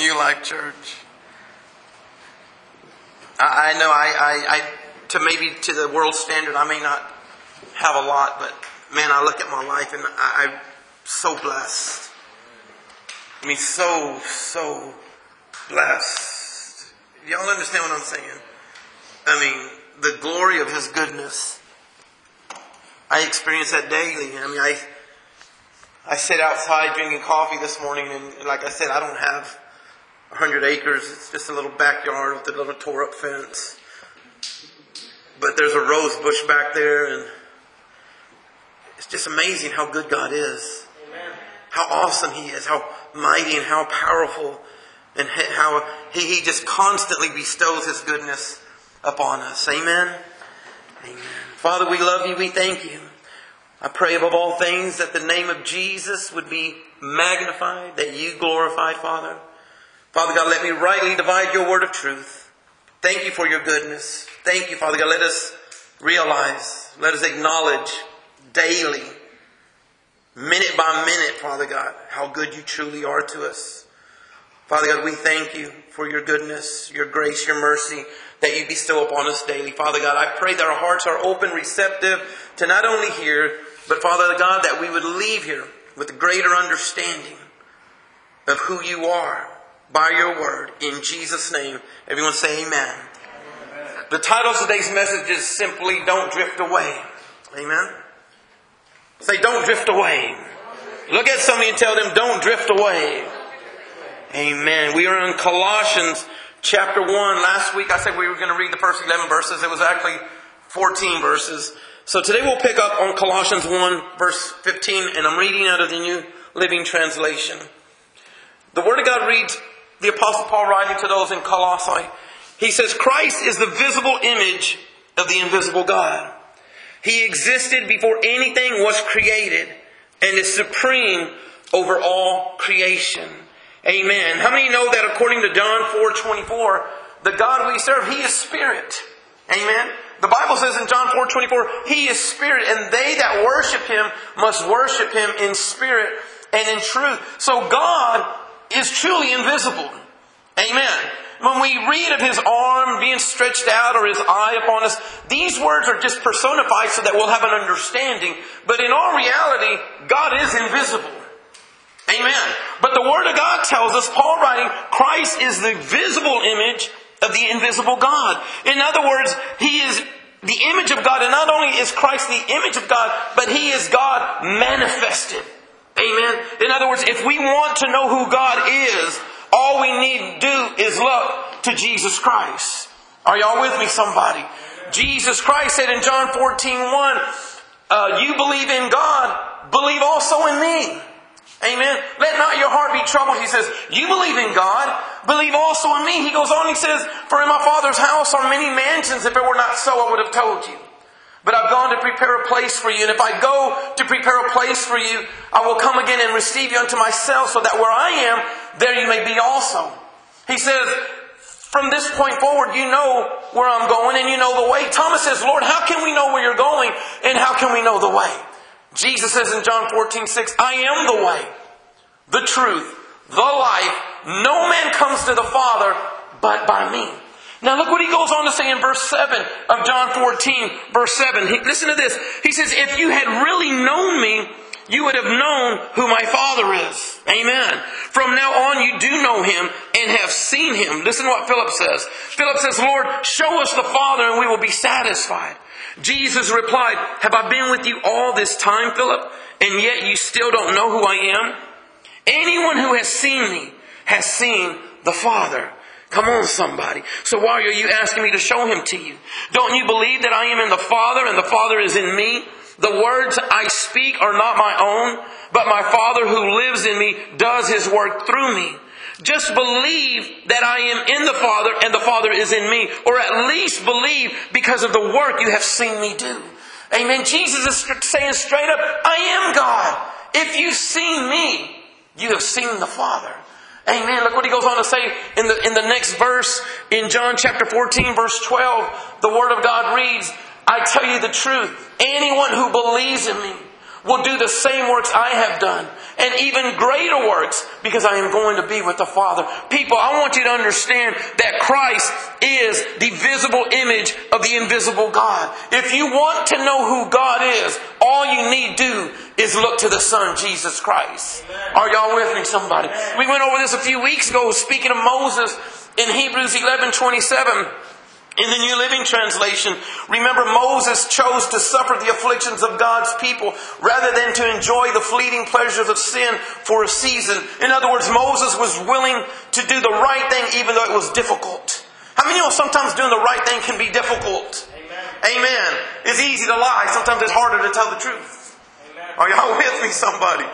New Life Church. I know to the world standard, I may not have a lot, but man, I look at my life and I'm so blessed. I mean, so blessed. Y'all understand what I'm saying? I mean, the glory of His goodness. I experience that daily. I mean, I sit outside drinking coffee this morning, and like I said, I don't have 100 acres. It's just a little backyard with a little tore up fence. But there's a rose bush back there, and it's just amazing how good God is. Amen. How awesome He is, how mighty and how powerful, and how He just constantly bestows His goodness upon us. Amen? Amen. Father, we love You. We thank You. I pray above all things that the name of Jesus would be magnified, that You glorified, Father. Father God, let me rightly divide Your word of truth. Thank You for Your goodness. Thank You, Father God. Let us realize, let us acknowledge daily, minute by minute, Father God, how good You truly are to us. Father God, we thank You for Your goodness, Your grace, Your mercy that You bestow upon us daily. Father God, I pray that our hearts are open, receptive to not only hear, but Father God, that we would leave here with a greater understanding of who You are by Your word. In Jesus' name, everyone say amen. Amen. The title of today's message is simply, Don't Drift Away. Amen. Say, don't drift away. Look at somebody and tell them, don't drift away. Amen. We are in Colossians chapter 1. Last week I said we were going to read the first 11 verses. It was actually 14 verses. So today we'll pick up on Colossians 1 verse 15. And I'm reading out of the New Living Translation. The Word of God reads, the Apostle Paul writing to those in Colossae. He says, Christ is the visible image of the invisible God. He existed before anything was created and is supreme over all creation. Amen. How many know that according to John 4:24, the God we serve, He is Spirit? Amen. The Bible says in John 4:24, He is Spirit, and they that worship Him must worship Him in spirit and in truth. So God is truly invisible. Amen. When we read of His arm being stretched out or His eye upon us, these words are just personified so that we'll have an understanding. But in all reality, God is invisible. Amen. But the Word of God tells us, Paul writing, Christ is the visible image of the invisible God. In other words, He is the image of God. And not only is Christ the image of God, but He is God manifested. Amen. In other words, if we want to know who God is, all we need to do is look to Jesus Christ. Are y'all with me, somebody? Jesus Christ said in John 14:1, you believe in God, believe also in me. Amen. Let not your heart be troubled. He says, you believe in God, believe also in me. He goes on, he says, for in my Father's house are many mansions. If it were not so, I would have told you. But I've gone to prepare a place for you. And if I go to prepare a place for you, I will come again and receive you unto myself, so that where I am, there you may be also. He says, from this point forward, you know where I'm going and you know the way. Thomas says, Lord, how can we know where you're going and how can we know the way? Jesus says in John 14:6, I am the way, the truth, the life. No man comes to the Father but by me. Now look what he goes on to say in verse 7 of John 14, verse 7. Listen to this. He says, if you had really known me, you would have known who my Father is. Amen. From now on you do know Him and have seen Him. Listen to what Philip says. Philip says, Lord, show us the Father and we will be satisfied. Jesus replied, have I been with you all this time, Philip, and yet you still don't know who I am? Anyone who has seen me has seen the Father. Come on, somebody. So why are you asking me to show Him to you? Don't you believe that I am in the Father and the Father is in me? The words I speak are not my own, but my Father who lives in me does His work through me. Just believe that I am in the Father and the Father is in me. Or at least believe because of the work you have seen me do. Amen. Jesus is saying straight up, I am God. If you've seen me, you have seen the Father. Amen. Look what he goes on to say in the next verse in John chapter 14, verse 12. The Word of God reads, I tell you the truth. Anyone who believes in me will do the same works I have done, and even greater works, because I am going to be with the Father. People, I want you to understand that Christ is the visible image of the invisible God. If you want to know who God is, all you need do is look to the Son, Jesus Christ. Amen. Are y'all with me, somebody? We went over this a few weeks ago, speaking of Moses in Hebrews 11:27. In the New Living Translation, remember Moses chose to suffer the afflictions of God's people rather than to enjoy the fleeting pleasures of sin for a season. In other words, Moses was willing to do the right thing even though it was difficult. How many of you know sometimes doing the right thing can be difficult? Amen. Amen. It's easy to lie. Sometimes it's harder to tell the truth. Amen. Are y'all with me, somebody?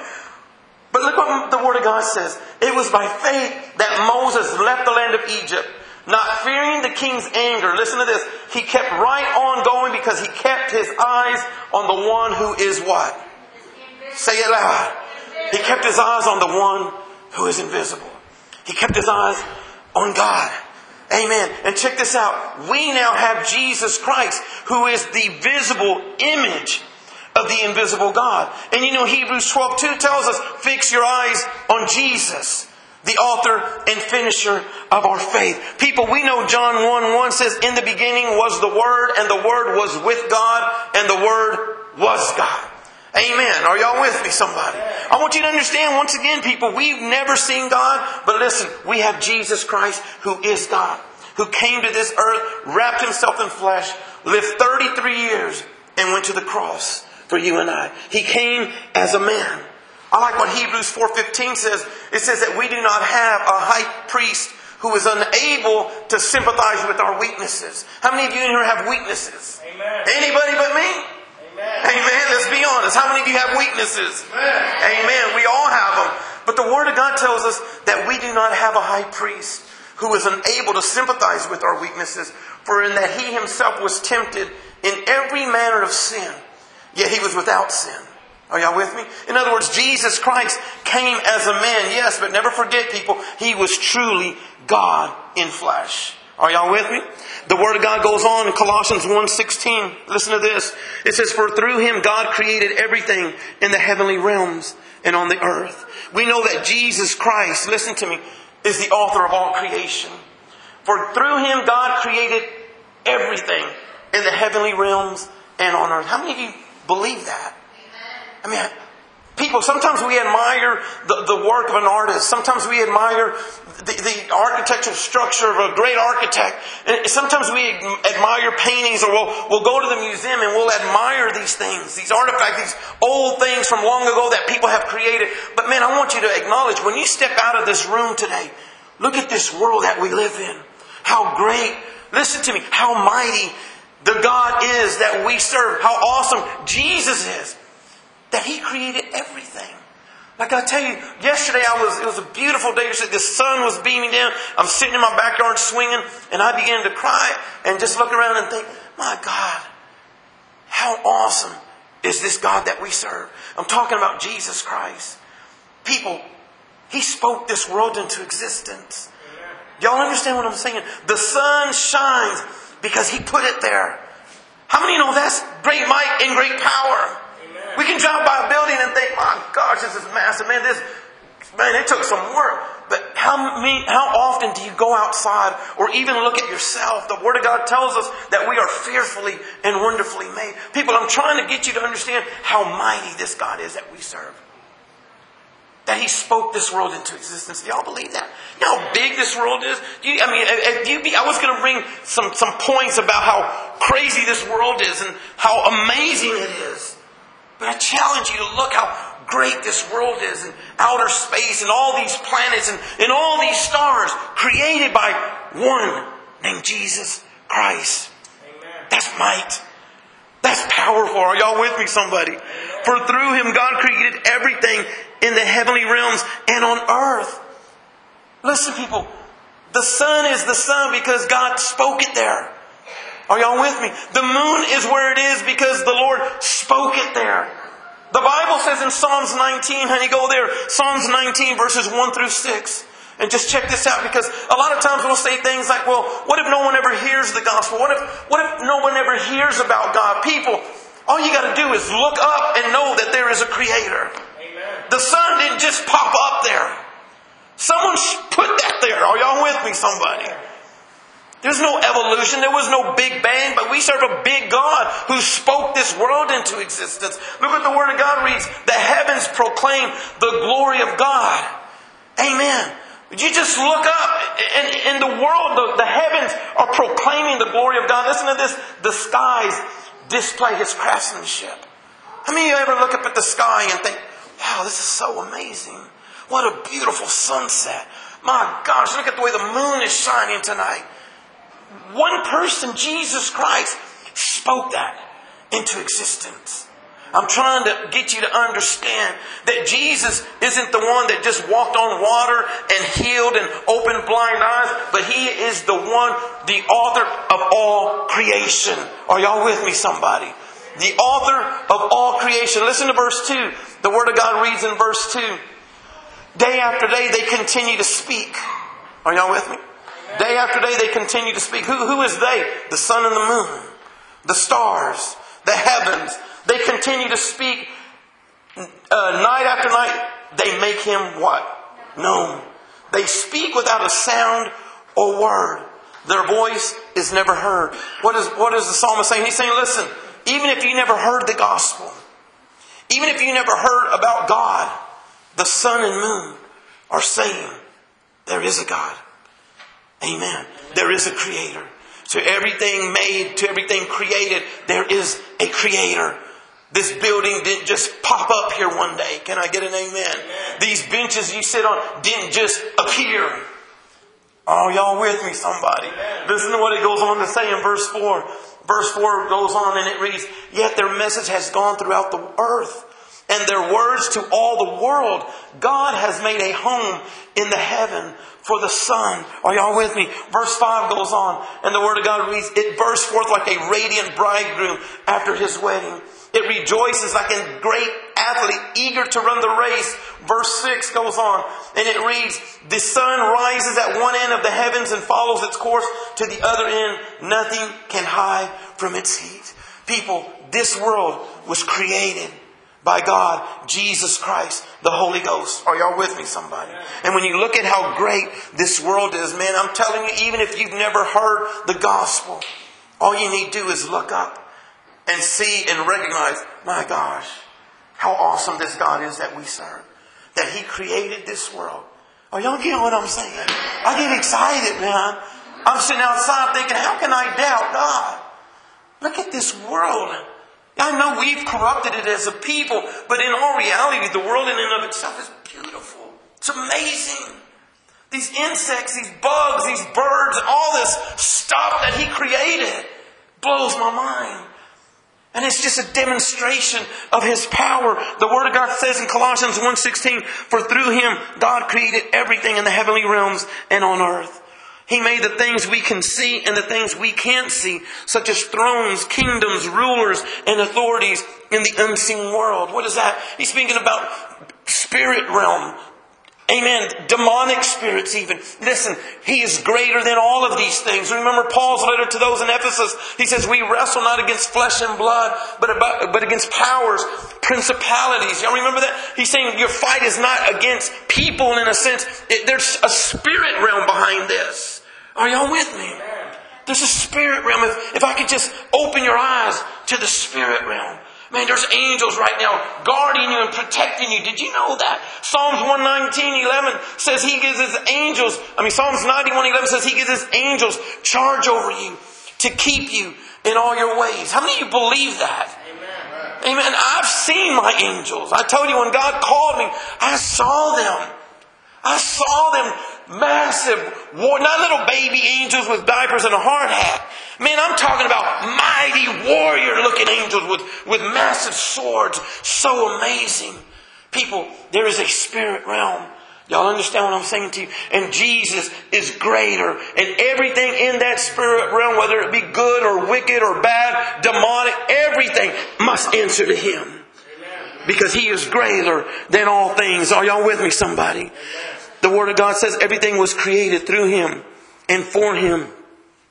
But look what the Word of God says. It was by faith that Moses left the land of Egypt, not fearing the king's anger. Listen to this. He kept right on going because he kept his eyes on the one who is what? Say it loud. He kept his eyes on the one who is invisible. He kept his eyes on God. Amen. And check this out. We now have Jesus Christ, who is the visible image of the invisible God. And you know, Hebrews 12:2 tells us, fix your eyes on Jesus, the author and finisher of our faith. People, we know John 1:1 says, in the beginning was the Word, and the Word was with God, and the Word was God. Amen. Are y'all with me, somebody? I want you to understand, once again, people, we've never seen God, but listen, we have Jesus Christ, who is God, who came to this earth, wrapped himself in flesh, lived 33 years, and went to the cross for you and I. He came as a man. I like what Hebrews 4:15 says. It says that we do not have a high priest who is unable to sympathize with our weaknesses. How many of you in here have weaknesses? Amen. Anybody but me? Amen. Amen. Let's be honest. How many of you have weaknesses? Amen. Amen. We all have them. But the Word of God tells us that we do not have a high priest who is unable to sympathize with our weaknesses, for in that he himself was tempted in every manner of sin, yet he was without sin. Are y'all with me? In other words, Jesus Christ came as a man, yes, but never forget, people, he was truly God in flesh. Are y'all with me? The Word of God goes on in Colossians 1:16. Listen to this. It says, for through him God created everything in the heavenly realms and on the earth. We know that Jesus Christ, listen to me, is the author of all creation. For through him God created everything in the heavenly realms and on earth. How many of you believe that? I mean, people, sometimes we admire the work of an artist. Sometimes we admire the architectural structure of a great architect. And sometimes we admire paintings, or we'll go to the museum and we'll admire these things, these artifacts, these old things from long ago that people have created. But man, I want you to acknowledge, when you step out of this room today, look at this world that we live in. How great, listen to me, how mighty the God is that we serve. How awesome Jesus is. That he created everything. Like I tell you, yesterday it was a beautiful day. The sun was beaming down. I'm sitting in my backyard swinging, and I began to cry and just look around and think, my God, how awesome is this God that we serve? I'm talking about Jesus Christ. People, he spoke this world into existence. Y'all understand what I'm saying? The sun shines because he put it there. How many know that's great might and great power? We can drive by a building and think, my gosh, this is massive. Man, it took some work. But how often do you go outside or even look at yourself? The Word of God tells us that we are fearfully and wonderfully made. People, I'm trying to get you to understand how mighty this God is that we serve. That he spoke this world into existence. Do y'all believe that? You know how big this world is? I was going to bring some points about how crazy this world is and how amazing it is. But I challenge you to look how great this world is, and outer space, and all these planets, and all these stars created by one named Jesus Christ. Amen. That's might. That's powerful. Are y'all with me, somebody? Amen. For through him God created everything in the heavenly realms and on earth. Listen, people. The sun is the sun because God spoke it there. Are y'all with me? The moon is where it is because the Lord spoke it there. The Bible says in Psalms 19, honey, go there. Psalms 19 verses 1 through 6. And just check this out, because a lot of times we'll say things like, well, what if no one ever hears the gospel? What if no one ever hears about God? People, All you got to do is look up and know that there is a Creator. Amen. The sun didn't just pop up there. Someone put that there. Are y'all with me, somebody? There's no evolution. There was no Big Bang. But we serve a big God who spoke this world into existence. Look what the Word of God reads. The heavens proclaim the glory of God. Amen. You just look up. And in the world, the heavens are proclaiming the glory of God. Listen to this. The skies display His craftsmanship. How many of you ever look up at the sky and think, wow, this is so amazing. What a beautiful sunset. My gosh, look at the way the moon is shining tonight. One person, Jesus Christ, spoke that into existence. I'm trying to get you to understand that Jesus isn't the one that just walked on water and healed and opened blind eyes, but He is the one, the author of all creation. Are y'all with me, somebody? The author of all creation. Listen to verse 2. The Word of God reads in verse 2. Day after day they continue to speak. Are y'all with me? Day after day they continue to speak. Who is they? The sun and the moon, the stars, the heavens. They continue to speak night after night. They make Him what? Known. They speak without a sound or word. Their voice is never heard. What is the psalmist saying? He's saying, listen, even if you never heard the gospel, even if you never heard about God, the sun and moon are saying there is a God. Amen. There is a Creator. To everything made, to everything created, there is a Creator. This building didn't just pop up here one day. Can I get an amen? Amen. These benches you sit on didn't just appear. Oh, y'all with me, somebody? Amen. Listen to what it goes on to say in verse 4. Verse 4 goes on and it reads, yet their message has gone throughout the earth, and their words to all the world. God has made a home in the heaven for the sun. Are y'all with me? Verse 5 goes on, and the Word of God reads, it bursts forth like a radiant bridegroom after his wedding. It rejoices like a great athlete eager to run the race. Verse 6 goes on, and it reads, the sun rises at one end of the heavens and follows its course to the other end. Nothing can hide from its heat. People, this world was created by God, Jesus Christ, the Holy Ghost. Are y'all with me, somebody? And when you look at how great this world is, man, I'm telling you, even if you've never heard the gospel, all you need to do is look up and see and recognize, my gosh, how awesome this God is that we serve. That He created this world. Are y'all getting what I'm saying? I get excited, man. I'm sitting outside thinking, how can I doubt God? Look at this world. I know we've corrupted it as a people, but in all reality, the world in and of itself is beautiful. It's amazing. These insects, these bugs, these birds, all this stuff that He created blows my mind. And it's just a demonstration of His power. The Word of God says in Colossians 1:16, for through Him, God created everything in the heavenly realms and on earth. He made the things we can see and the things we can't see, such as thrones, kingdoms, rulers, and authorities in the unseen world. What is that? He's speaking about spirit realm. Amen. Demonic spirits even. Listen, He is greater than all of these things. Remember Paul's letter to those in Ephesus. He says, we wrestle not against flesh and blood, but against powers, principalities. Y'all remember that? He's saying your fight is not against people in a sense. There's a spirit realm behind this. Are y'all with me? There's a spirit realm. If I could just open your eyes to the spirit realm. Man, there's angels right now guarding you and protecting you. Did you know that? Psalms 119:11 says He gives His angels, Psalms 91:11 says He gives His angels charge over you to keep you in all your ways. How many of you believe that? Amen. Amen. I've seen my angels. I told you when God called me, I saw them. I saw them massive, not little baby angels with diapers and a hard hat. Man, I'm talking about mighty warrior-looking angels with massive swords. So amazing. People, there is a spirit realm. Y'all understand what I'm saying to you? And Jesus is greater. And everything in that spirit realm, whether it be good or wicked or bad, demonic, everything must answer to Him. Because He is greater than all things. Are y'all with me, somebody? The Word of God says everything was created through Him and for Him.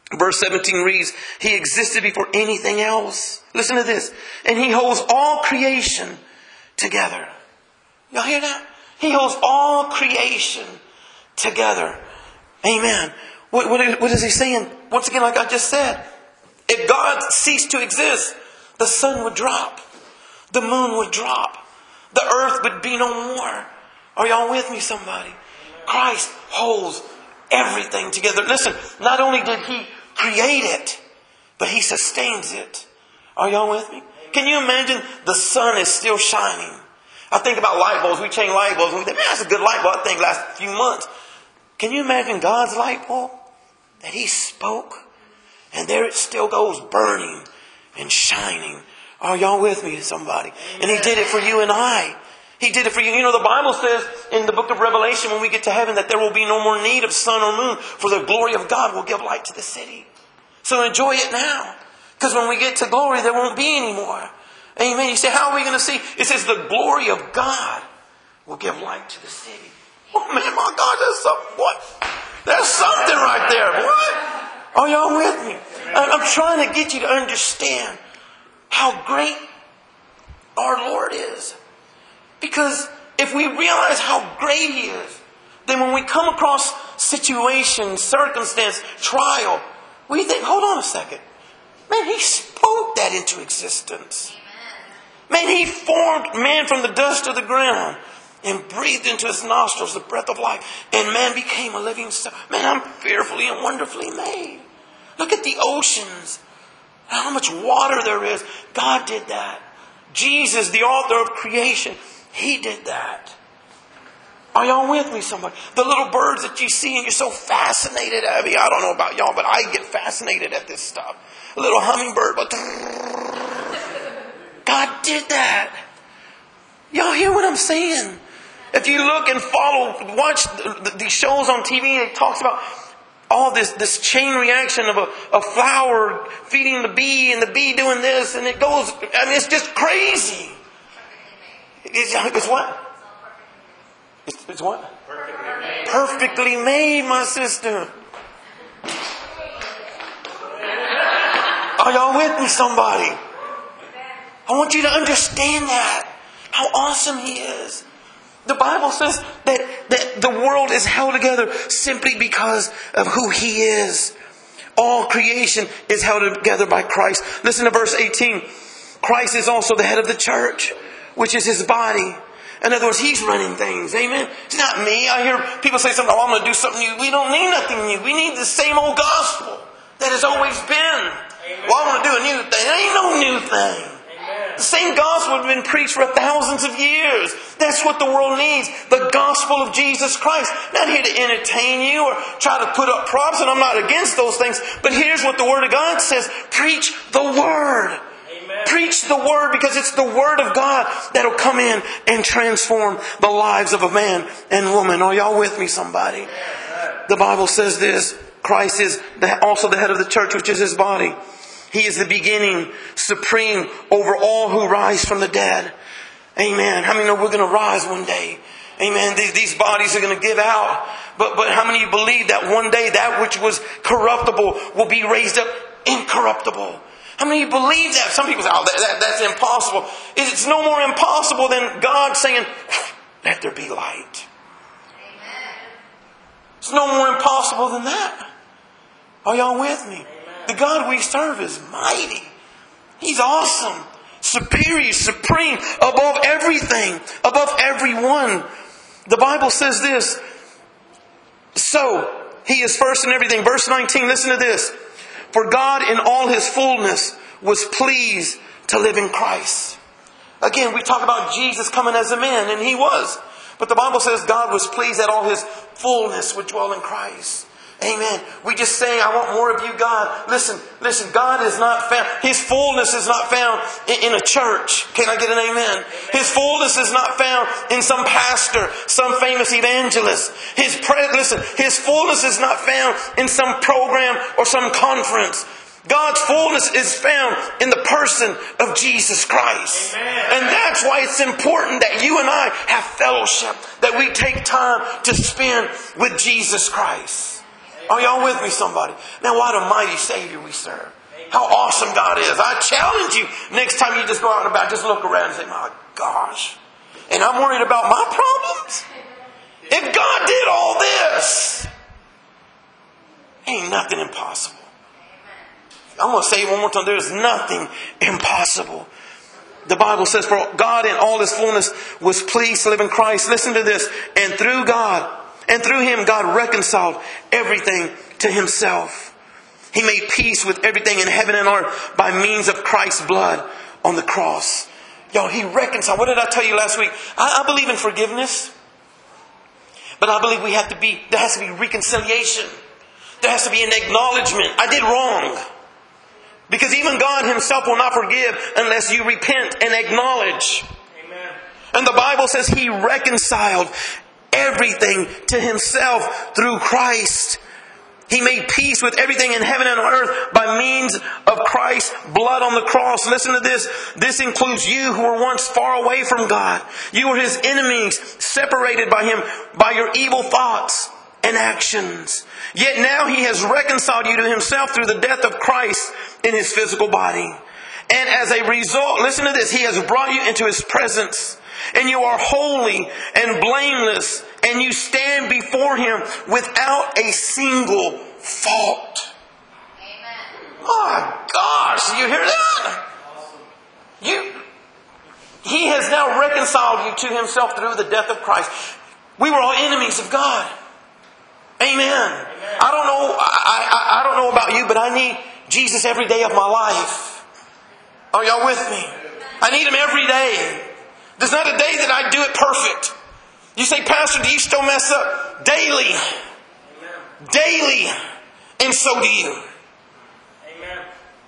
Verse 17 reads, He existed before anything else. Listen to this. And He holds all creation together. Y'all hear that? He holds all creation together. Amen. What is He saying? Once again, like I just said, if God ceased to exist, the sun would drop. The moon would drop. The earth would be no more. Are y'all with me, somebody? Christ holds everything together. Listen, not only did He create it, but He sustains it. Are y'all with me? Can you imagine the sun is still shining? I think about light bulbs. We change light bulbs. And we think, man, that's a good light bulb. I think last few months. Can you imagine God's light bulb? That He spoke. And there it still goes burning and shining. Are y'all with me, somebody? And He did it for you and I. He did it for you. You know, the Bible says in the book of Revelation, when we get to heaven, that there will be no more need of sun or moon, for the glory of God will give light to the city. So enjoy it now. Because when we get to glory, there won't be any more. Amen. You say, how are we going to see? It says the glory of God will give light to the city. Oh man, my God, that's something. What? There's something right there. What? Are y'all with me? I'm trying to get you to understand how great our Lord is. Because if we realize how great He is, then when we come across situation, circumstance, trial, we think, hold on a second. Man, He spoke that into existence. Man, He formed man from the dust of the ground and breathed into his nostrils the breath of life. And man became a living soul. Man, I'm fearfully and wonderfully made. Look at the oceans. How much water there is. God did that. Jesus, the author of creation, He did that. Are y'all with me, somebody? The little birds that you see and you're so fascinated at. I don't know about y'all, but I get fascinated at this stuff. A little hummingbird, but God did that. Y'all hear what I'm saying? If you look and watch these shows on TV, it talks about all this chain reaction of a flower feeding the bee and the bee doing this, and it goes, I mean, it's just crazy. It's what? It's what? Perfectly made, my sister. Are y'all with me, somebody? I want you to understand that. How awesome He is. The Bible says that the world is held together simply because of who He is. All creation is held together by Christ. Listen to verse 18. Christ is also the head of the church, which is His body. In other words, He's running things. Amen. It's not me. I hear people say something, I'm going to do something new. We don't need nothing new. We need the same old gospel that has always been. Well, I want to do a new thing. There ain't no new thing. The same gospel has been preached for thousands of years. That's what the world needs. The gospel of Jesus Christ. Not here to entertain you or try to put up props, and I'm not against those things. But here's what the Word of God says. Preach the Word. Amen. Preach the Word, because it's the Word of God that'll come in and transform the lives of a man and woman. Are y'all with me, somebody? The Bible says this. Christ is also the head of the church, which is His body. He is the beginning, supreme over all who rise from the dead. Amen. How many know we're going to rise one day? Amen. These bodies are going to give out. But how many of you believe that one day that which was corruptible will be raised up incorruptible? How many of you believe that? Some people say, that's impossible. It's no more impossible than God saying, let there be light. It's no more impossible than that. Are y'all with me? The God we serve is mighty. He's awesome, superior, supreme, above everything, above everyone. The Bible says this. So, He is first in everything. Verse 19, listen to this. For God in all His fullness was pleased to live in Christ. Again, we talk about Jesus coming as a man, and He was. But the Bible says God was pleased that all His fullness would dwell in Christ. Amen. We just say, I want more of you, God. Listen, God is not found. His fullness is not found in a church. Can I get an amen? His fullness is not found in some pastor, some famous evangelist. His fullness is not found in some program or some conference. God's fullness is found in the person of Jesus Christ. Amen. And that's why it's important that you and I have fellowship, that we take time to spend with Jesus Christ. Are y'all with me, somebody? Man, what a mighty Savior we serve. How awesome God is. I challenge you, next time you just go out and about, just look around and say, my gosh. And I'm worried about my problems? If God did all this, ain't nothing impossible. I'm going to say it one more time. There's nothing impossible. The Bible says, for God in all His fullness was pleased to live in Christ. Listen to this. And through Him, God reconciled everything to Himself. He made peace with everything in heaven and earth by means of Christ's blood on the cross. Y'all, He reconciled. What did I tell you last week? I believe in forgiveness. But I believe there has to be reconciliation. There has to be an acknowledgement. I did wrong. Because even God Himself will not forgive unless you repent and acknowledge. Amen. And the Bible says He reconciled everything to Himself through Christ. He made peace with everything in heaven and on earth by means of Christ's blood on the cross. Listen to this. This includes you who were once far away from God. You were His enemies, separated by Him by your evil thoughts and actions. Yet now He has reconciled you to Himself through the death of Christ in His physical body. And as a result, listen to this, He has brought you into His presence. And you are holy and blameless. And you stand before Him without a single fault. Amen. My gosh, you hear that? He has now reconciled you to Himself through the death of Christ. We were all enemies of God. Amen. Amen. I don't know about you, but I need Jesus every day of my life. Are y'all with me? I need Him every day. There's not a day that I do it perfect. You say, Pastor, do you still mess up? Daily. Amen. Daily. And so do you. Amen.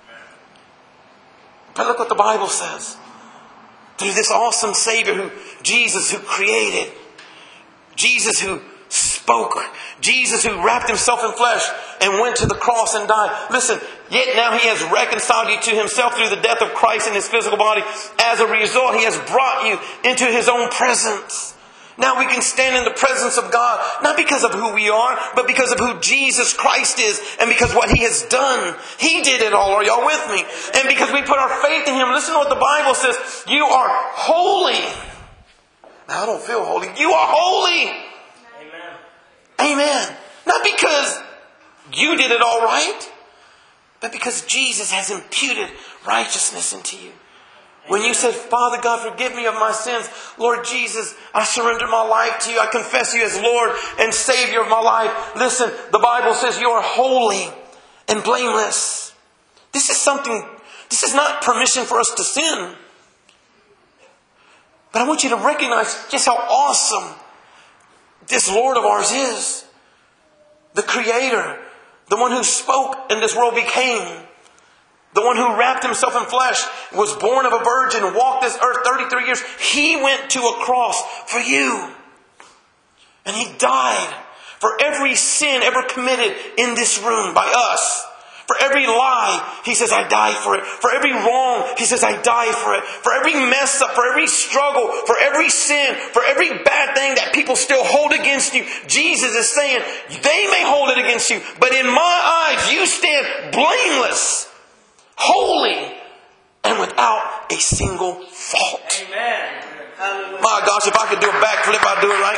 But look what the Bible says. Through this awesome Savior Jesus who created, Jesus who spoke, Jesus who wrapped Himself in flesh and went to the cross and died. Listen, yet now He has reconciled you to Himself through the death of Christ in His physical body. As a result, He has brought you into His own presence. Now we can stand in the presence of God, not because of who we are, but because of who Jesus Christ is and because what He has done. He did it all. Are y'all with me? And because we put our faith in Him, listen to what the Bible says. You are holy. Now, I don't feel holy. You are holy. Amen. Not because you did it all right, but because Jesus has imputed righteousness into you. When you said, Father God, forgive me of my sins. Lord Jesus, I surrender my life to you. I confess you as Lord and Savior of my life. Listen, the Bible says you are holy and blameless. This is not permission for us to sin. But I want you to recognize just how awesome this Lord of ours is. The Creator. The one who spoke and this world became. The one who wrapped Himself in flesh, was born of a virgin, walked this earth 33 years. He went to a cross for you. And He died for every sin ever committed in this room by us. For every lie, He says, I die for it. For every wrong, He says, I die for it. For every mess up, for every struggle, for every sin, for every bad thing that people still hold against you, Jesus is saying, they may hold it against you, but in my eyes, you stand blameless, holy, and without a single fault. Amen. My gosh, if I could do a backflip, I'd do it right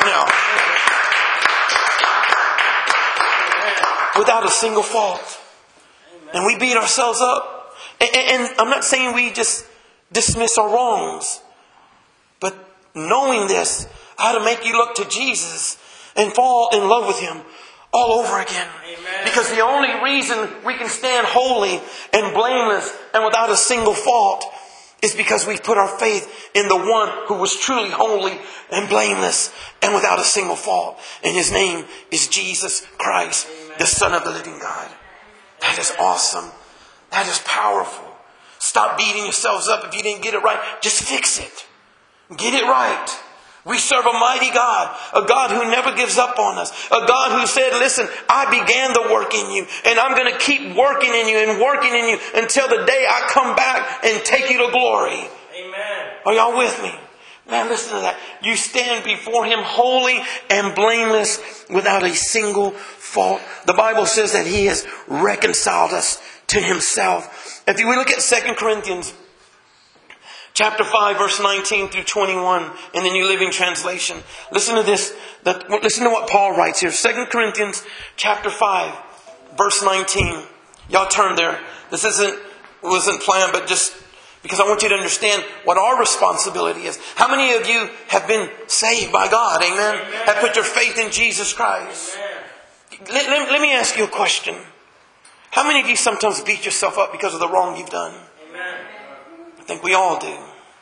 now. Without a single fault. And we beat ourselves up. And I'm not saying we just dismiss our wrongs. But knowing this, how to make you look to Jesus and fall in love with Him all over again. Amen. Because the only reason we can stand holy and blameless and without a single fault is because we put our faith in the one who was truly holy and blameless and without a single fault. And His name is Jesus Christ, Amen. The Son of the living God. That is awesome. That is powerful. Stop beating yourselves up if you didn't get it right. Just fix it. Get it right. We serve a mighty God. A God who never gives up on us. A God who said, listen, I began the work in you. And I'm going to keep working in you and working in you until the day I come back and take you to glory. Amen. Are y'all with me? Man, listen to that. You stand before Him holy and blameless without a single fault. The Bible says that He has reconciled us to Himself. If we look at 2 Corinthians chapter 5, verse 19 through 21 in the New Living Translation. Listen to this. Listen to what Paul writes here. 2 Corinthians chapter 5, verse 19. Y'all turn there. This wasn't planned, but just because I want you to understand what our responsibility is. How many of you have been saved by God? Amen? Amen. Have put your faith in Jesus Christ? Let me ask you a question. How many of you sometimes beat yourself up because of the wrong you've done? Amen. I think we all do.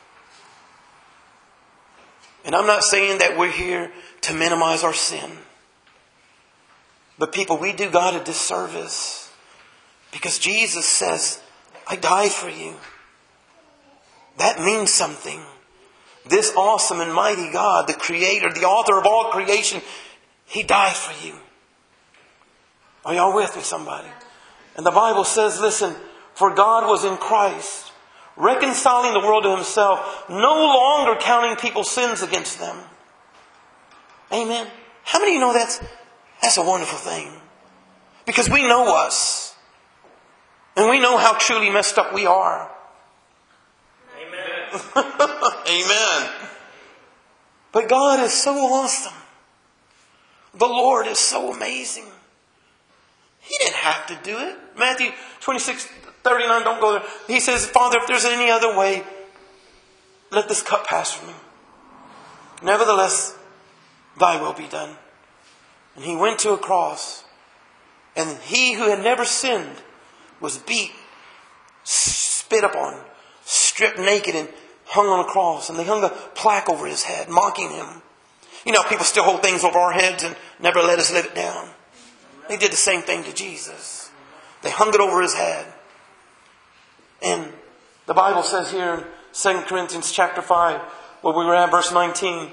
And I'm not saying that we're here to minimize our sin. But people, we do God a disservice. Because Jesus says, I died for you. That means something. This awesome and mighty God, the Creator, the author of all creation, He died for you. Are y'all with me, somebody? And the Bible says, listen, for God was in Christ, reconciling the world to Himself, no longer counting people's sins against them. Amen. How many of you know that's a wonderful thing? Because we know us. And we know how truly messed up we are. Amen. But God is so awesome. The Lord is so amazing. He didn't have to do it. Matthew 26:39, don't go there. He says, Father, if there's any other way, let this cup pass from me. Nevertheless, thy will be done. And He went to a cross. And He who had never sinned was beat, spit upon, stripped naked, and hung on a cross. And they hung a plaque over His head, mocking Him. You know, people still hold things over our heads and never let us live it down. They did the same thing to Jesus. They hung it over His head. And the Bible says here in 2 Corinthians chapter 5, where we were at verse 19,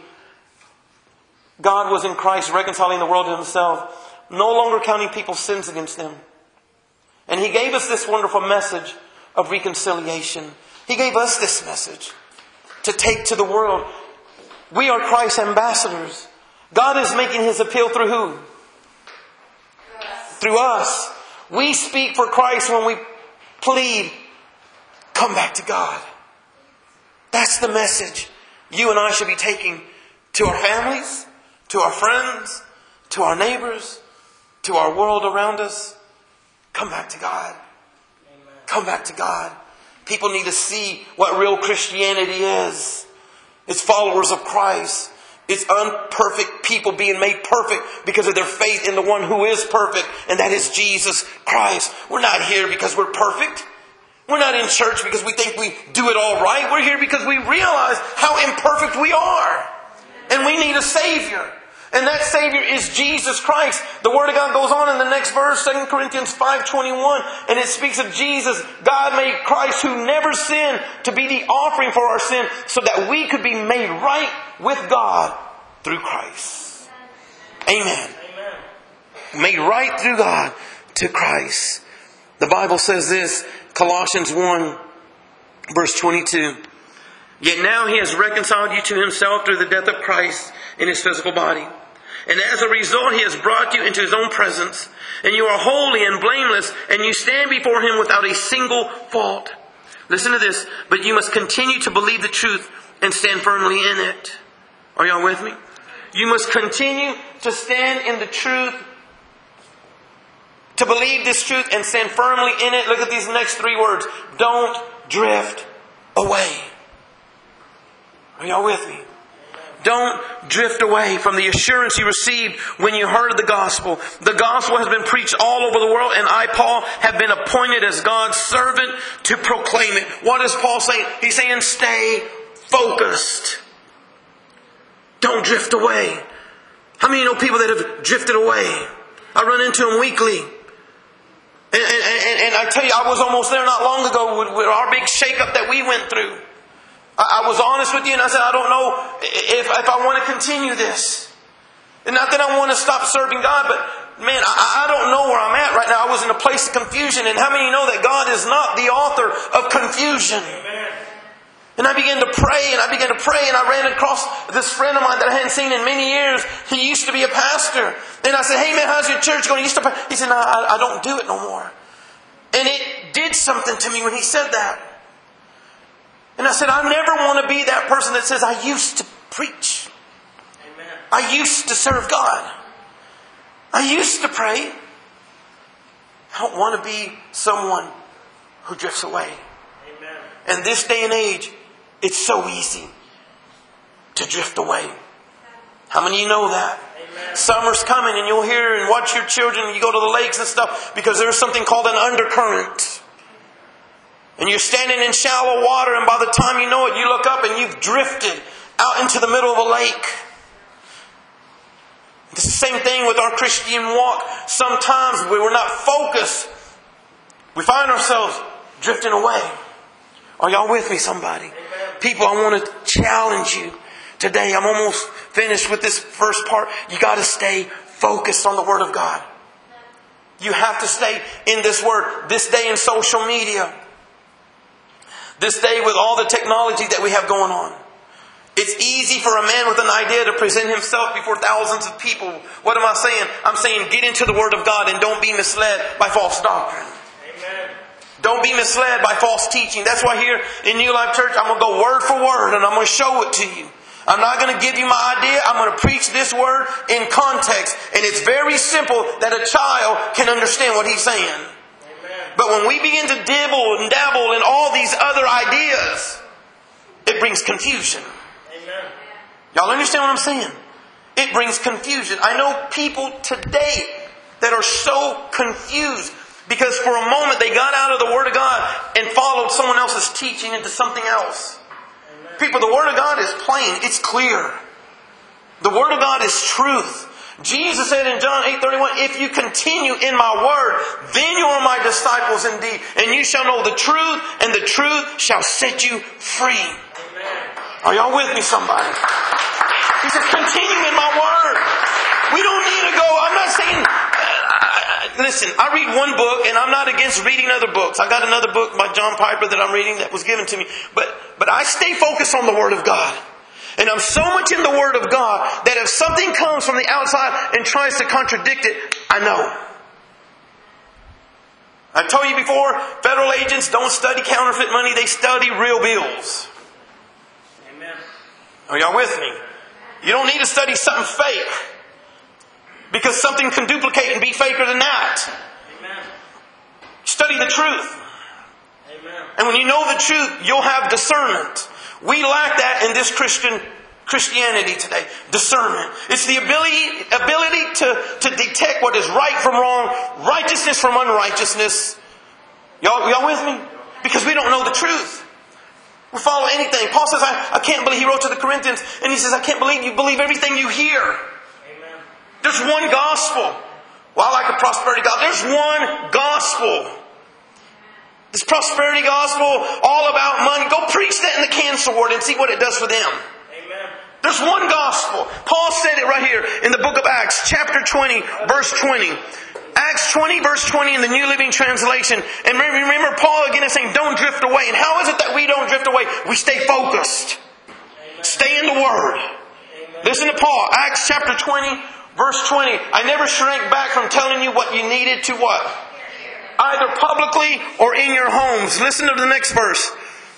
God was in Christ reconciling the world to Himself, no longer counting people's sins against them. And He gave us this wonderful message of reconciliation. He gave us this message to take to the world. We are Christ's ambassadors. God is making His appeal through who? Through us. We speak for Christ when we plead, come back to God. That's the message you and I should be taking to our families, to our friends, to our neighbors, to our world around us. Come back to God. Amen. Come back to God. People need to see what real Christianity is. It's followers of Christ. It's unperfect people being made perfect because of their faith in the one who is perfect, and that is Jesus Christ. We're not here because we're perfect. We're not in church because we think we do it all right. We're here because we realize how imperfect we are. And we need a Savior. And that Savior is Jesus Christ. The Word of God goes on in the next verse, 2 Corinthians 5:21, and it speaks of Jesus. God made Christ, who never sinned, to be the offering for our sin, so that we could be made right with God through Christ. Amen. Amen. Made right through God to Christ. The Bible says this, Colossians 1, verse 22. Yet now He has reconciled you to Himself through the death of Christ in His physical body. And as a result, He has brought you into His own presence. And you are holy and blameless, and you stand before Him without a single fault. Listen to this. But you must continue to believe the truth and stand firmly in it. Are y'all with me? You must continue to stand in the truth, to believe this truth and stand firmly in it. Look at these next three words. Don't drift away. Are y'all with me? Don't drift away from the assurance you received when you heard the gospel. The gospel has been preached all over the world, and I, Paul, have been appointed as God's servant to proclaim it. What is Paul saying? He's saying stay focused. Don't drift away. How many know people that have drifted away? I run into them weekly. And I tell you, I was almost there not long ago with our big shakeup that we went through. I was honest with you and I said, I don't know if I want to continue this. And not that I want to stop serving God, but man, I don't know where I'm at right now. I was in a place of confusion. And how many know that God is not the author of confusion? Amen. And I began to pray, and I began to pray, and I ran across this friend of mine that I hadn't seen in many years. He used to be a pastor. And I said, "Hey man, how's your church going?" He said, "No, I don't do it no more." And it did something to me when he said that. And I said, I never want to be that person that says, "I used to preach. Amen. I used to serve God. I used to pray." I don't want to be someone who drifts away. Amen. And this day and age, it's so easy to drift away. How many of you know that? Amen. Summer's coming and you'll hear and watch your children. You go to the lakes and stuff because there's something called an undercurrent. And you're standing in shallow water, and by the time you know it, you look up and you've drifted out into the middle of a lake. It's the same thing with our Christian walk. Sometimes when we're not focused, we find ourselves drifting away. Are y'all with me, somebody? Amen. People, I want to challenge you today. I'm almost finished with this first part. You got to stay focused on the Word of God. You have to stay in this Word. This day in social media. This day with all the technology that we have going on. It's easy for a man with an idea to present himself before thousands of people. What am I saying? I'm saying get into the Word of God and don't be misled by false doctrine. Amen. Don't be misled by false teaching. That's why here in New Life Church, I'm going to go word for word and I'm going to show it to you. I'm not going to give you my idea. I'm going to preach this word in context. And it's very simple that a child can understand what he's saying. Amen. But when we begin to dibble and dabble in all these other ideas, it brings confusion. Amen. Y'all understand what I'm saying? It brings confusion. I know people today that are so confused because for a moment they got out of the Word of God and followed someone else's teaching into something else. Amen. People, the Word of God is plain. It's clear. The Word of God is truth. Jesus said in John 8:31, "If you continue in my word, then you are my disciples indeed. And you shall know the truth, and the truth shall set you free." Amen. Are y'all with me, somebody? He says, continue in my word. We don't need to go. I'm not saying... listen, I read one book, and I'm not against reading other books. I got another book by John Piper that I'm reading that was given to me. But I stay focused on the Word of God. And I'm so much in the Word of God that if something comes from the outside and tries to contradict it, I know. I've told you before, federal agents don't study counterfeit money. They study real bills. Amen. Are y'all with me? You don't need to study something fake. Because something can duplicate and be faker than that. Amen. Study the truth. Amen. And when you know the truth, you'll have discernment. We lack that in this Christianity today. Discernment. It's the ability to detect what is right from wrong, righteousness from unrighteousness. Y'all with me? Because we don't know the truth. We follow anything. Paul says, I can't believe, he wrote to the Corinthians, and he says, I can't believe you believe everything you hear. Amen. There's one gospel. Well, I like the prosperity gospel. There's one gospel. This prosperity gospel, all about money. Go preach that in the cancer ward and see what it does for them. Amen. There's one gospel. Paul said it right here in the book of Acts, chapter 20, verse 20. Acts 20, verse 20 in the New Living Translation. And remember, Paul again is saying, don't drift away. And how is it that we don't drift away? We stay focused. Amen. Stay in the Word. Amen. Listen to Paul. Acts chapter 20, verse 20. I never shrank back from telling you what you needed to what? Either publicly or in your homes. Listen to the next verse.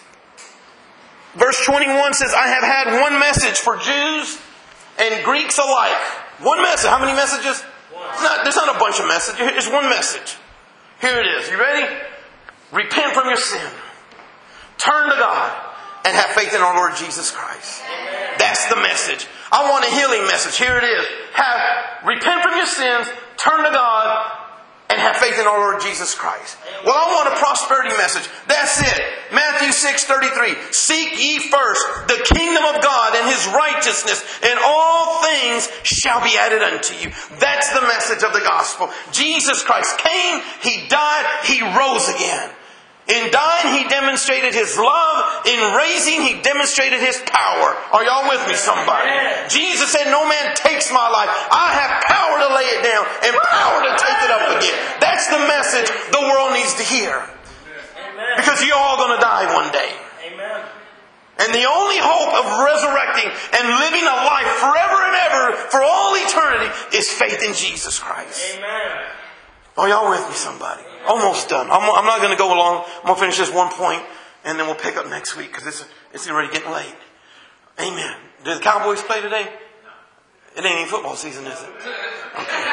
Verse 21 says, I have had one message for Jews and Greeks alike. One message. How many messages? There's not a bunch of messages. It's one message. Here it is. You ready? Repent from your sin. Turn to God. And have faith in our Lord Jesus Christ. Amen. That's the message. I want a healing message. Here it is. Repent from your sins. Turn to God. And have faith in our Lord Jesus Christ. Well, I want a prosperity message. That's it. Matthew 6:33. Seek ye first the kingdom of God and His righteousness, and all things shall be added unto you. That's the message of the gospel. Jesus Christ came, He died, He rose again. In dying, He demonstrated His love. In raising, He demonstrated His power. Are y'all with me, somebody? Amen. Jesus said, no man takes my life. I have power to lay it down and power to take it up again. That's the message the world needs to hear. Amen. Because you're all going to die one day. Amen. And the only hope of resurrecting and living a life forever and ever for all eternity is faith in Jesus Christ. Amen. Are y'all with me, somebody? Almost done. I'm not going to go long. I'm going to finish this one point, and then we'll pick up next week because it's already getting late. Amen. Do the Cowboys play today? It ain't even football season, is it? Okay.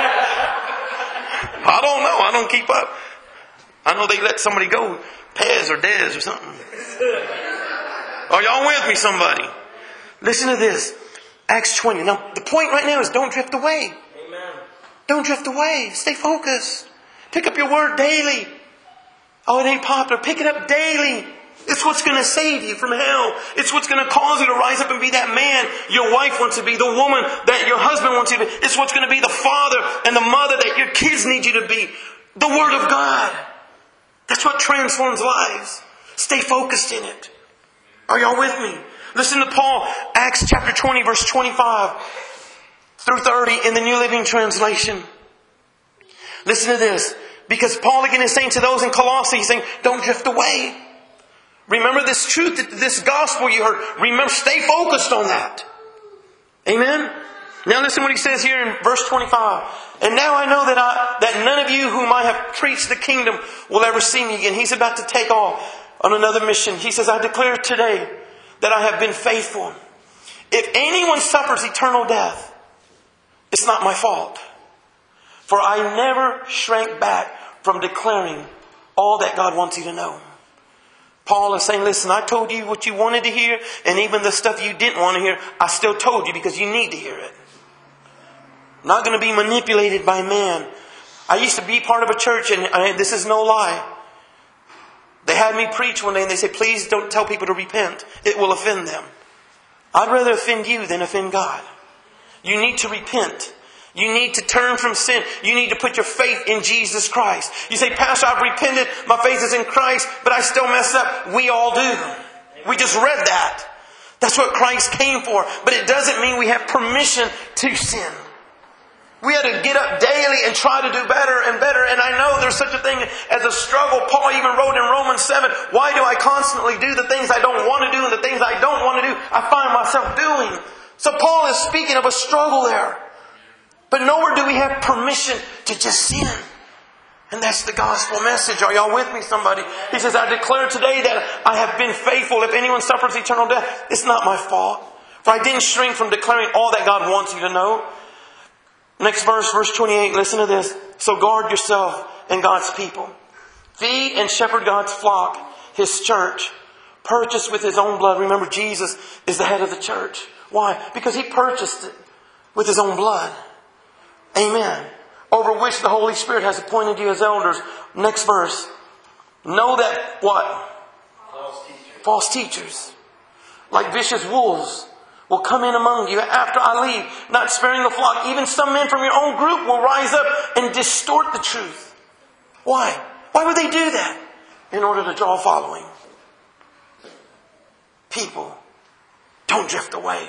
I don't know. I don't keep up. I know they let somebody go, Pez or Dez or something. Are y'all with me, somebody? Listen to this. Acts 20. Now, the point right now is don't drift away. Amen. Don't drift away. Stay focused. Pick up your word daily. Oh, it ain't popular. Pick it up daily. It's what's going to save you from hell. It's what's going to cause you to rise up and be that man your wife wants to be, the woman that your husband wants you to be. It's what's going to be the father and the mother that your kids need you to be. The Word of God. That's what transforms lives. Stay focused in it. Are y'all with me? Listen to Paul, Acts chapter 20, verse 25 through 30 in the New Living Translation. Listen to this. Because Paul again is saying to those in Colossae, he's saying, don't drift away. Remember this truth, this gospel you heard. Remember, stay focused on that. Amen? Now listen what he says here in verse 25. And now I know that none of you whom I have preached the kingdom will ever see me again. He's about to take off on another mission. He says, I declare today that I have been faithful. If anyone suffers eternal death, it's not my fault. For I never shrank back from declaring all that God wants you to know. Paul is saying, listen, I told you what you wanted to hear, and even the stuff you didn't want to hear, I still told you because you need to hear it. I'm not going to be manipulated by man. I used to be part of a church, and this is no lie. They had me preach one day, and they said, please don't tell people to repent. It will offend them. I'd rather offend you than offend God. You need to repent. You need to turn from sin. You need to put your faith in Jesus Christ. You say, Pastor, I've repented. My faith is in Christ, but I still mess up. We all do. We just read that. That's what Christ came for. But it doesn't mean we have permission to sin. We had to get up daily and try to do better and better. And I know there's such a thing as a struggle. Paul even wrote in Romans 7, why do I constantly do the things I don't want to do and the things I don't want to do, I find myself doing. So Paul is speaking of a struggle there. But nowhere do we have permission to just sin. And that's the gospel message. Are y'all with me, somebody? He says, I declare today that I have been faithful. If anyone suffers eternal death, it's not my fault. For I didn't shrink from declaring all that God wants you to know. Next verse, verse 28. Listen to this. So guard yourself and God's people. Feed and shepherd God's flock, His church, purchased with His own blood. Remember, Jesus is the head of the church. Why? Because He purchased it with His own blood. Amen. Over which the Holy Spirit has appointed you as elders. Next verse. Know that what? False teachers. Like vicious wolves will come in among you after I leave, not sparing the flock. Even some men from your own group will rise up and distort the truth. Why? Why would they do that? In order to draw a following. People, don't drift away.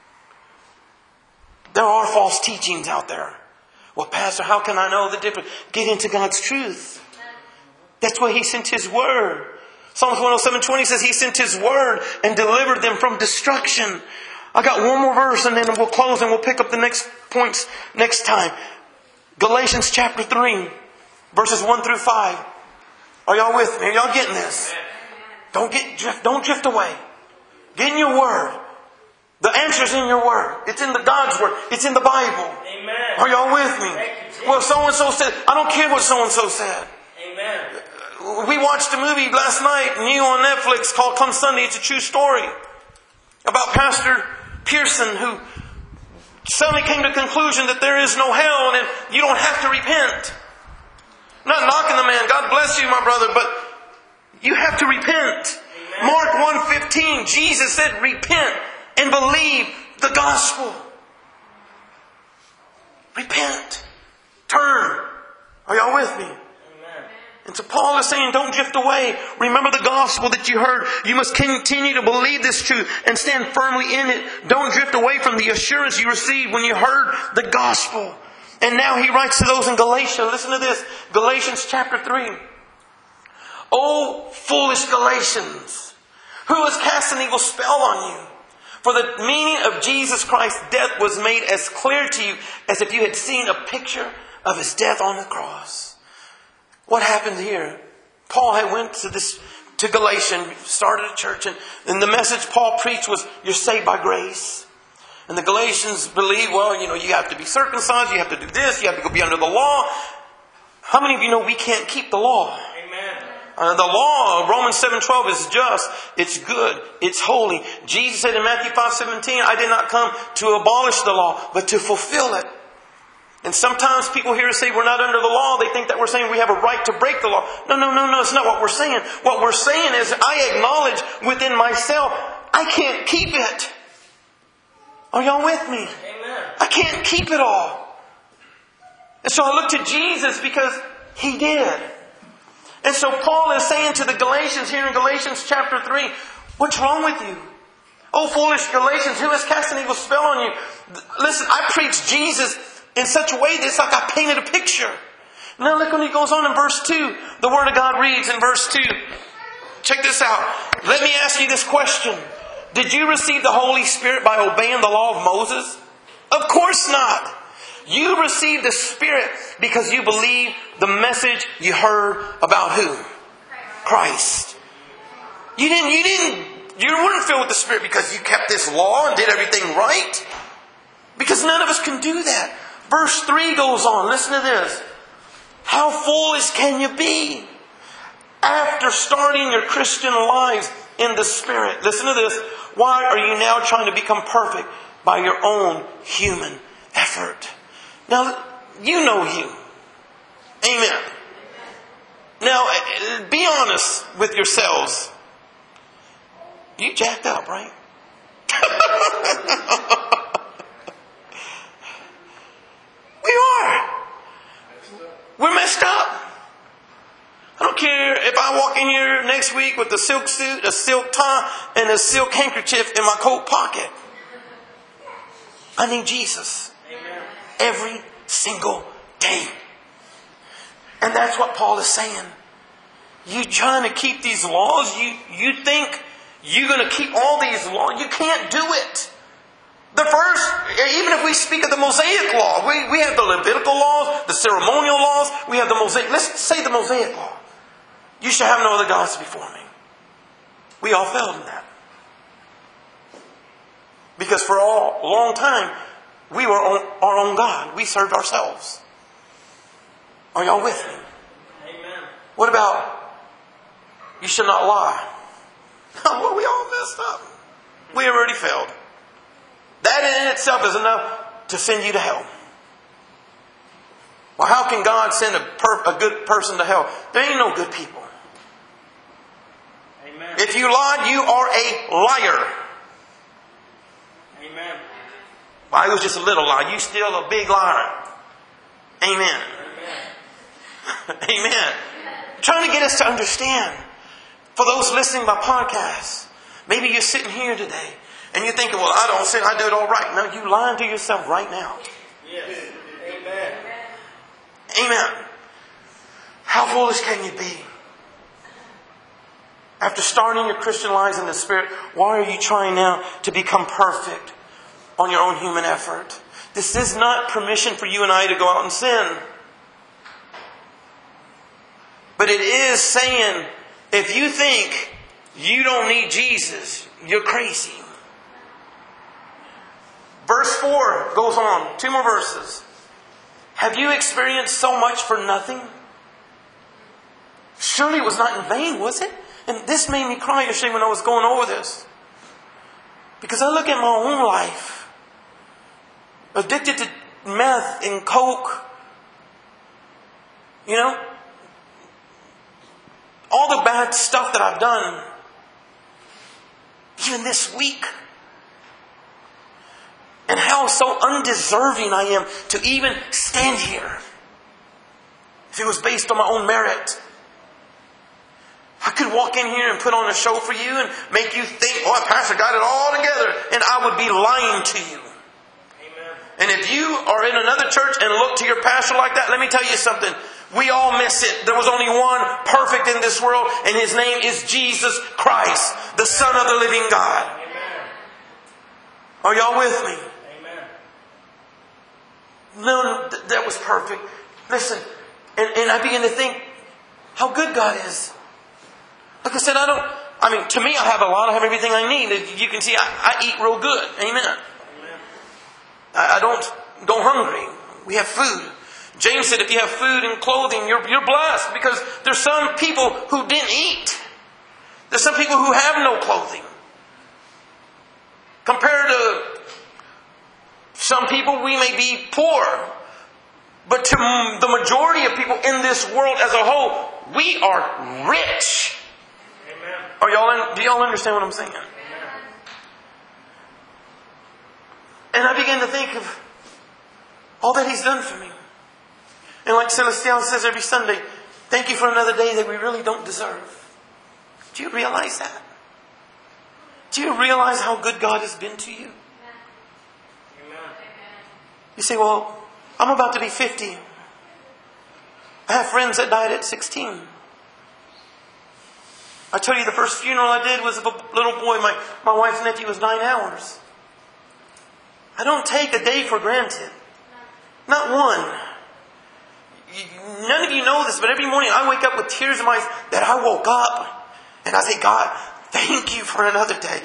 There are false teachings out there. Well, Pastor, how can I know the difference? Get into God's truth. That's why He sent His Word. Psalms 107:20 says He sent His Word and delivered them from destruction. I got one more verse and then we'll close and we'll pick up the next points next time. Galatians chapter 3, verses 1 through 5. Are y'all with me? Are y'all getting this? Don't drift away. Get in your Word. The answer's in your Word. It's in the God's Word. It's in the Bible. Amen. Are y'all with me? Well, so-and-so said, I don't care what so-and-so said. Amen. We watched a movie last night, new on Netflix, called Come Sunday. It's a true story. About Pastor Pearson, who suddenly came to the conclusion that there is no hell and you don't have to repent. I'm not knocking the man. God bless you, my brother, but you have to repent. Amen. Mark 1:15, Jesus said, repent and believe the gospel. Repent. Turn. Are y'all with me? Amen. And so Paul is saying, don't drift away. Remember the gospel that you heard. You must continue to believe this truth and stand firmly in it. Don't drift away from the assurance you received when you heard the gospel. And now he writes to those in Galatia. Listen to this. Galatians chapter 3. O foolish Galatians, Who has cast an evil spell on you? For the meaning of Jesus Christ's death was made as clear to you as if you had seen a picture of his death on the cross. What happened here? Paul had went to Galatians, started a church, and the message Paul preached was, you're saved by grace. And the Galatians believed, well, you have to be circumcised, you have to do this, you have to go be under the law. How many of you know we can't keep the law? Amen. The law, Romans 7:12, is just, it's good, it's holy. Jesus said in Matthew 5:17, I did not come to abolish the law, but to fulfill it. And sometimes people hear us say we're not under the law. They think that we're saying we have a right to break the law. No, it's not what we're saying. What we're saying is I acknowledge within myself, I can't keep it. Are y'all with me? Amen. I can't keep it all. And so I look to Jesus because he did. And so Paul is saying to the Galatians here in Galatians chapter 3, what's wrong with you? Oh, foolish Galatians, who has cast an evil spell on you? Listen, I preach Jesus in such a way that it's like I painted a picture. Now look when he goes on in verse 2. The Word of God reads in verse 2. Check this out. Let me ask you this question. Did you receive the Holy Spirit by obeying the law of Moses? Of course not. You received the Spirit because you believed the message you heard about who? Christ. You weren't filled with the Spirit because you kept this law and did everything right. Because none of us can do that. Verse 3 goes on. Listen to this. How foolish can you be? After starting your Christian lives in the Spirit. Listen to this. Why are you now trying to become perfect by your own human effort? Now, you know you. Amen. Now, be honest with yourselves. You jacked up, right? We are. We're messed up. I don't care if I walk in here next week with a silk suit, a silk tie, and a silk handkerchief in my coat pocket. I need Jesus. Amen. Every single day. And that's what Paul is saying. You trying to keep these laws? You think you're going to keep all these laws? You can't do it. The first, even if we speak of the Mosaic law, we have the Levitical laws, the ceremonial laws, we have the Mosaic. Let's say the Mosaic law. You shall have no other gods before me. We all failed in that. Because for a long time, we were our own God. We served ourselves. Are y'all with me? Amen. What about, you shall not lie? Well, we all messed up. We already failed. That in itself is enough to send you to hell. Well, how can God send a good person to hell? There ain't no good people. Amen. If you lied, you are a liar. Amen. Well, it was just a little lie. You still a big liar. Amen. Amen. Amen. I'm trying to get us to understand. For those listening by podcast, maybe you're sitting here today and you're thinking, well, I don't sin, I do it all right. No, you lying to yourself right now. Yes. Amen. Amen. How foolish can you be? After starting your Christian lives in the Spirit, why are you trying now to become perfect on your own human effort? This is not permission for you and I to go out and sin. But it is saying, if you think you don't need Jesus, you're crazy. Verse 4 goes on. 2 more verses. Have you experienced so much for nothing? Surely it was not in vain, was it? And this made me cry yesterday when I was going over this. Because I look at my own life. Addicted to meth and coke. You know? All the bad stuff that I've done. Even this week. And how so undeserving I am to even stand here. If it was based on my own merit. I could walk in here and put on a show for you and make you think, oh, Pastor got it all together. And I would be lying to you. Amen. And if you are in another church and look to your pastor like that, let me tell you something. We all miss it. There was only one perfect in this world, and His name is Jesus Christ, the Son of the living God. Amen. Are y'all with me? Amen. None that was perfect. Listen, and I begin to think how good God is. Like I said, to me, I have a lot. I have everything I need. You can see I eat real good. Amen. Amen. I don't go hungry. We have food. James said if you have food and clothing, you're blessed, because there's some people who didn't eat. There's some people who have no clothing. Compared to some people, we may be poor. But to the majority of people in this world as a whole, we are rich. Amen. Do y'all understand what I'm saying? Amen. And I began to think of all that He's done for me. And like Celestial says every Sunday, thank you for another day that we really don't deserve. Do you realize that? Do you realize how good God has been to you? Amen. You say, well, I'm about to be 50. I have friends that died at 16. I tell you, the first funeral I did was of a little boy. My wife's nephew was 9 hours. I don't take a day for granted. Not one. None of you know this, but every morning I wake up with tears in my eyes that I woke up. And I say, God, thank you for another day.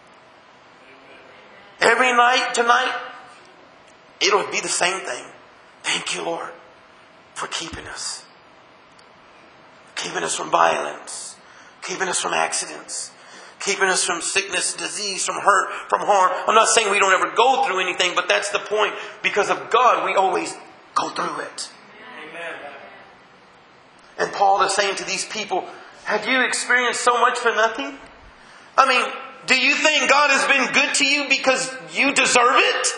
Every night, tonight, it'll be the same thing. Thank you, Lord, for keeping us. Keeping us from violence. Keeping us from accidents. Keeping us from sickness, disease, from hurt, from harm. I'm not saying we don't ever go through anything, but that's the point. Because of God, we always go through it. Amen. And Paul is saying to these people, have you experienced so much for nothing? I mean, do you think God has been good to you because you deserve it?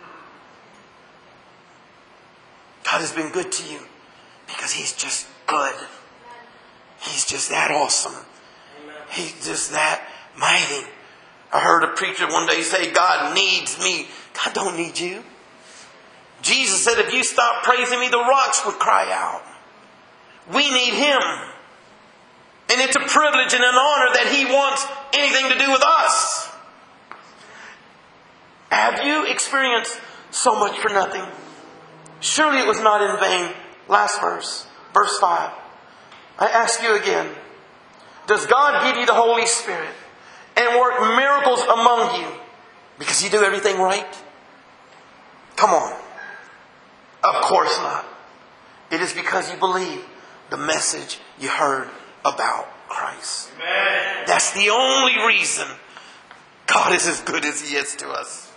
God has been good to you because He's just good. He's just that awesome. He's just that mighty. I heard a preacher one day say, God needs me. God don't need you. Jesus said, if you stop praising me, the rocks would cry out. We need Him. And it's a privilege and an honor that He wants anything to do with us. Have you experienced so much for nothing? Surely it was not in vain. Last verse. Verse 5. I ask you again. Does God give you the Holy Spirit and work miracles among you because you do everything right? Come on. Of course not. It is because you believe the message you heard about Christ. Amen. That's the only reason God is as good as He is to us.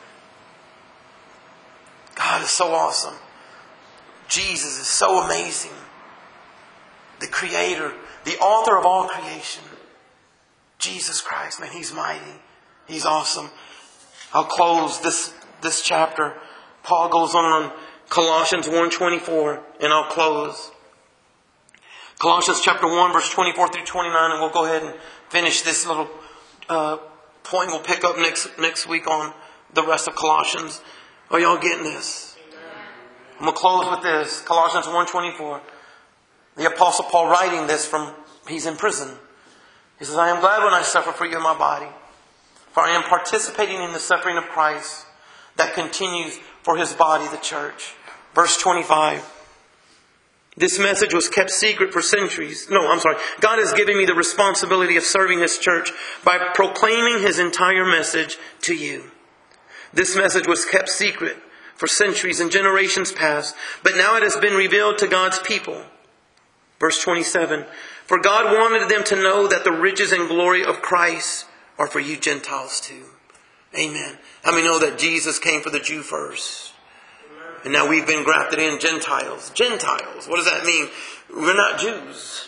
God is so awesome. Jesus is so amazing. The Creator, the author of all creation. Jesus Christ, man, He's mighty. He's awesome. I'll close this chapter. Paul goes on Colossians 1:24, and I'll close. Colossians chapter 1, verse 24 through 29, and we'll go ahead and finish this little point. We'll pick up next week on the rest of Colossians. Are y'all getting this? I'm going to close with this. Colossians 1:24. The Apostle Paul writing this from, he's in prison. He says, I am glad when I suffer for you in my body, for I am participating in the suffering of Christ that continues for His body, the church. Verse 25. This message was kept secret for centuries. God has given me the responsibility of serving His church by proclaiming His entire message to you. This message was kept secret for centuries and generations past, but now it has been revealed to God's people. Verse 27, for God wanted them to know that the riches and glory of Christ are for you Gentiles too. Amen. How many know that Jesus came for the Jew first? And now we've been grafted in, Gentiles. Gentiles. What does that mean? We're not Jews.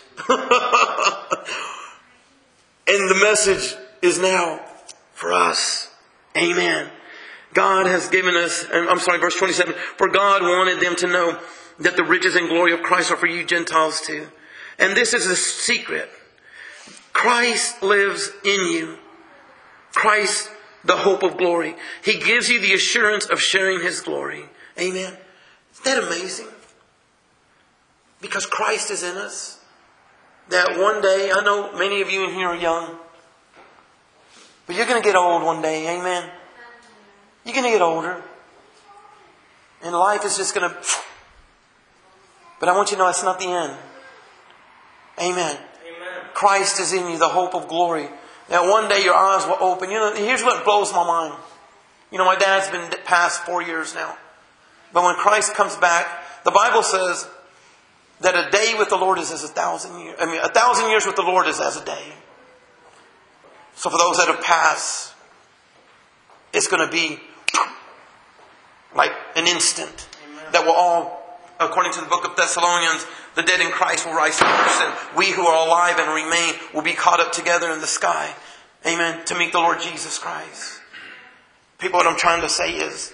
And the message is now for us. Amen. God has given us, verse 27. For God wanted them to know that the riches and glory of Christ are for you Gentiles too. And this is the secret. Christ lives in you. Christ, the hope of glory. He gives you the assurance of sharing His glory. Amen. Isn't that amazing? because Christ is in us, that one day, I know many of you in here are young, but you're going to get old one day. Amen. You're going to get older. And life is just going to... But I want you to know it's not the end. Amen. Christ is in you, the hope of glory. Now one day your eyes will open. You know, here's what blows my mind. You know, my dad's been past 4 years now. But when Christ comes back, the Bible says that a day with the Lord is as 1,000 years. 1,000 years with the Lord is as a day. So for those that have passed, it's going to be like an instant. Amen. That will all, according to the book of Thessalonians, the dead in Christ will rise first, and we who are alive and remain will be caught up together in the sky. Amen. To meet the Lord Jesus Christ. People, what I'm trying to say is,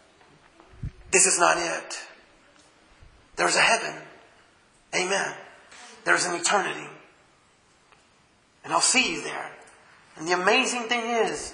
this is not it. There's a heaven. Amen. There's an eternity. And I'll see you there. And the amazing thing is,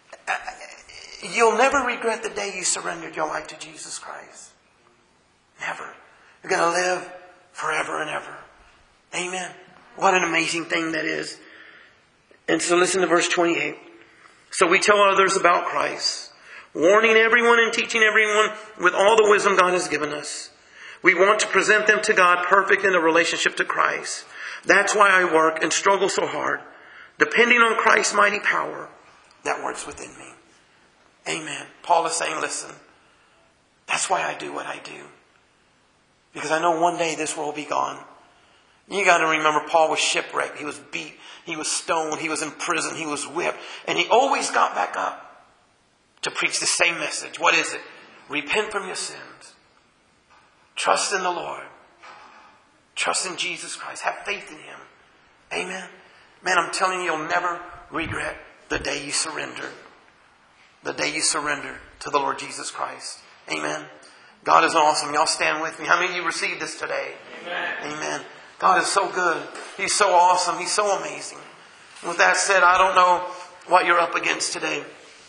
you'll never regret the day you surrendered your life to Jesus Christ. Never. You're going to live forever and ever. Amen. What an amazing thing that is. And so listen to verse 28. So we tell others about Christ, warning everyone and teaching everyone with all the wisdom God has given us. We want to present them to God perfect in a relationship to Christ. That's why I work and struggle so hard, depending on Christ's mighty power that works within me. Amen. Paul is saying, listen, that's why I do what I do. Because I know one day this world will be gone. You got to remember, Paul was shipwrecked. He was beat. He was stoned. He was in prison. He was whipped. And he always got back up to preach the same message. What is it? Repent from your sins. Trust in the Lord. Trust in Jesus Christ. Have faith in Him. Amen. Man, I'm telling you, you'll never regret the day you surrendered. The day you surrendered to the Lord Jesus Christ. Amen. God is awesome. Y'all stand with me. How many of you received this today? Amen. Amen. God is so good. He's so awesome. He's so amazing. And with that said, I don't know what you're up against today.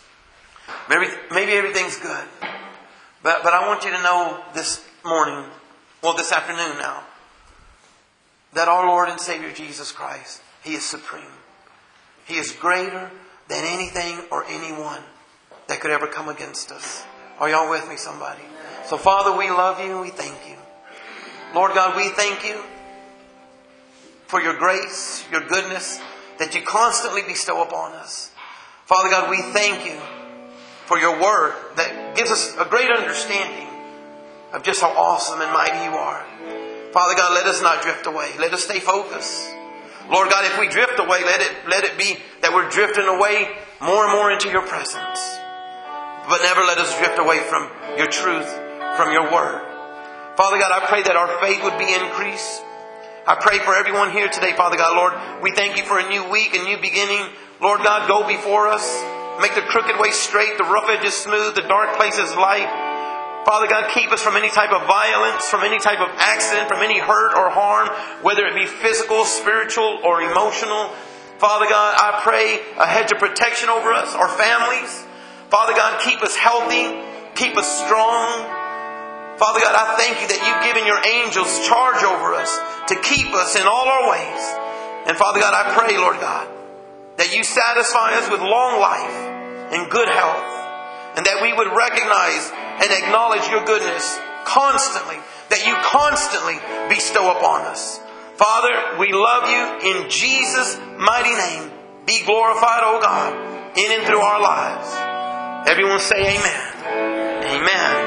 Maybe everything's good. But I want you to know this morning, well, this afternoon now, that our Lord and Savior Jesus Christ, He is supreme. He is greater than anything or anyone that could ever come against us. Are y'all with me, somebody? So, Father, we love you and we thank you. Lord God, we thank you for your grace, your goodness that you constantly bestow upon us. Father God, we thank you for your word that gives us a great understanding of just how awesome and mighty you are. Father God, let us not drift away. Let us stay focused. Lord God, if we drift away, let it be that we're drifting away more and more into your presence. But never let us drift away from your truth, from your word. Father God, I pray that our faith would be increased. I pray for everyone here today, Father God. Lord, we thank you for a new week, a new beginning. Lord God, go before us. Make the crooked way straight, the rough edges smooth, the dark places light. Father God, keep us from any type of violence, from any type of accident, from any hurt or harm, whether it be physical, spiritual, or emotional. Father God, I pray a hedge of protection over us, our families. Father God, keep us healthy, keep us strong. Father God, I thank you that you've given your angels charge over us to keep us in all our ways. And Father God, I pray, Lord God, that you satisfy us with long life and good health. And that we would recognize and acknowledge your goodness constantly. That you constantly bestow upon us. Father, we love you in Jesus' mighty name. Be glorified, O God, in and through our lives. Everyone say amen. Amen.